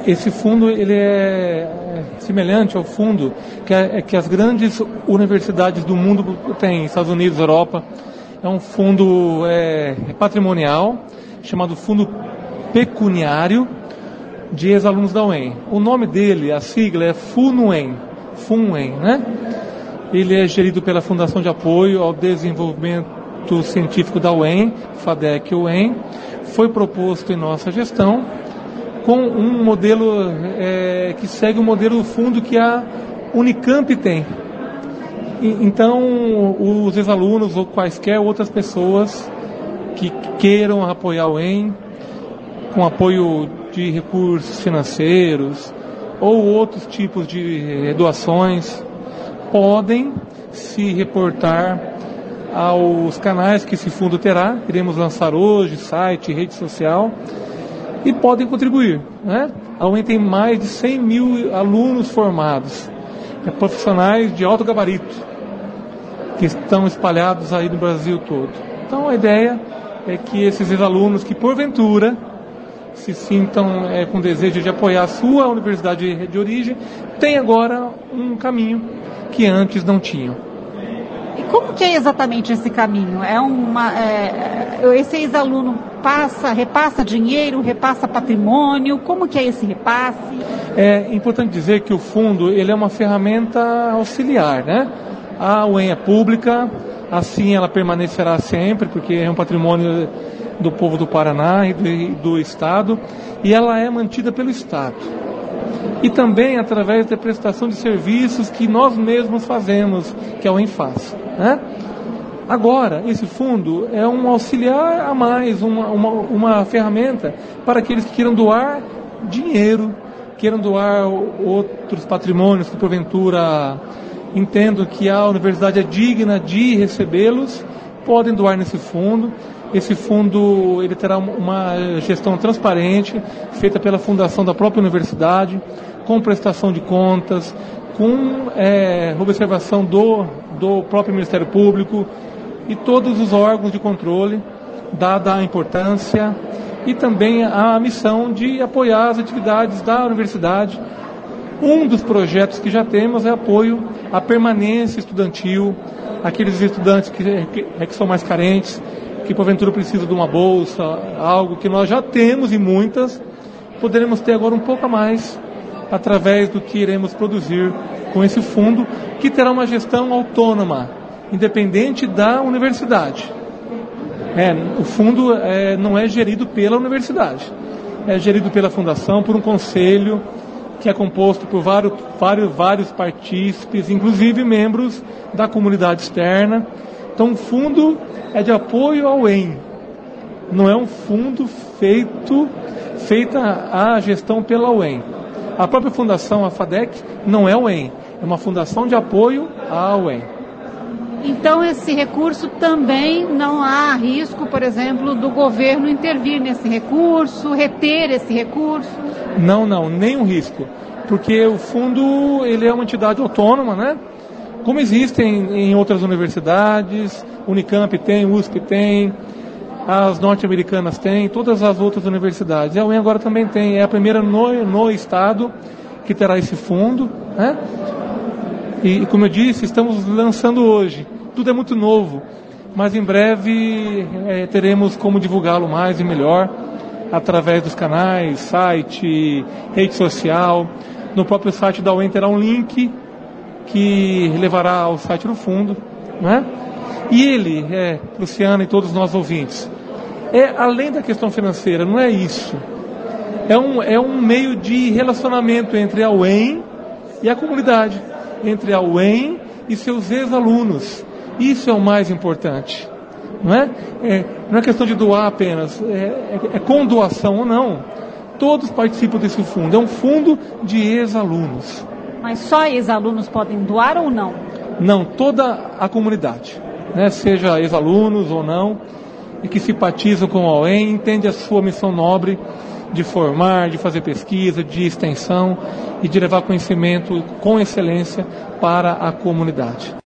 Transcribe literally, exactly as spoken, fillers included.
Esse fundo ele é semelhante ao fundo que, é, que as grandes universidades do mundo têm, Estados Unidos, Europa. É um fundo é, patrimonial, chamado Fundo Pecuniário de Ex-Alunos da U E M. O nome dele, a sigla é FUNUEM, FUNUEM, né? Ele é gerido pela Fundação de Apoio ao Desenvolvimento Científico da U E M, FADEC-U E M. Foi proposto em nossa gestão com um modelo é, que segue o modelo fundo que a Unicamp tem. E, então, os ex-alunos ou quaisquer outras pessoas que queiram apoiar o U E M, com apoio de recursos financeiros ou outros tipos de doações, podem se reportar aos canais que esse fundo terá. Iremos lançar hoje, site, rede social, e podem contribuir, né? A U E M tem mais de cem mil alunos formados, é, profissionais de alto gabarito, que estão espalhados aí no Brasil todo. Então a ideia é que esses ex-alunos que porventura se sintam é, com desejo de apoiar a sua universidade de origem, tenham agora um caminho que antes não tinham. E como que é exatamente esse caminho? É uma, é, esse ex-aluno passa, repassa dinheiro, repassa patrimônio? Como que é esse repasse? É importante dizer que o fundo ele é uma ferramenta auxiliar, né? A U E M é pública, assim ela permanecerá sempre, porque é um patrimônio do povo do Paraná e do, do Estado, e ela é mantida pelo Estado. E também através da prestação de serviços que nós mesmos fazemos, que a U E M faz, né? Agora, esse fundo é um auxiliar a mais, uma, uma, uma ferramenta para aqueles que queiram doar dinheiro, queiram doar outros patrimônios que porventura entendam que a universidade é digna de recebê-los, podem doar nesse fundo. Esse fundo ele terá uma gestão transparente, feita pela fundação da própria universidade, com prestação de contas, com é, observação do, do próprio Ministério Público e todos os órgãos de controle, dada a importância e também a missão de apoiar as atividades da universidade. Um dos projetos que já temos é apoio à permanência estudantil, aqueles estudantes que, que, que são mais carentes, que porventura precisam de uma bolsa, algo que nós já temos e muitas, poderemos ter agora um pouco a mais através do que iremos produzir com esse fundo, que terá uma gestão autônoma, independente da universidade. É, o fundo é, não é gerido pela universidade, é gerido pela fundação, por um conselho que é composto por vários, vários, vários partícipes, inclusive membros da comunidade externa. Então o fundo é de apoio ao U E M, não é um fundo feito, feita a gestão pela U E M. A própria fundação, a FADEC, não é o U E M, é uma fundação de apoio à U E M. Então esse recurso também não há risco, por exemplo, do governo intervir nesse recurso, reter esse recurso? Não, não, nenhum risco, porque o fundo ele é uma entidade autônoma, né? Como existem em outras universidades, Unicamp tem, U S P tem, as norte-americanas têm, todas as outras universidades. E a U E M agora também tem, é a primeira no, no estado que terá esse fundo, né? E, como eu disse, estamos lançando hoje. Tudo é muito novo, mas em breve é, teremos como divulgá-lo mais e melhor através dos canais, site, rede social. No próprio site da U E M terá um link que levará ao site do fundo, né? E ele, é, Luciana e todos nós ouvintes, é além da questão financeira, não é isso. É um, é um meio de relacionamento entre a U E M e a comunidade, entre a U E M e seus ex-alunos. Isso é o mais importante, não é? É não é questão de doar apenas, é, é, é com doação ou não. Todos participam desse fundo, é um fundo de ex-alunos. Mas só ex-alunos podem doar ou não? Não, toda a comunidade, né? Seja ex-alunos ou não, e que simpatizam com a U E M, entende a sua missão nobre de formar, de fazer pesquisa, de extensão e de levar conhecimento com excelência para a comunidade.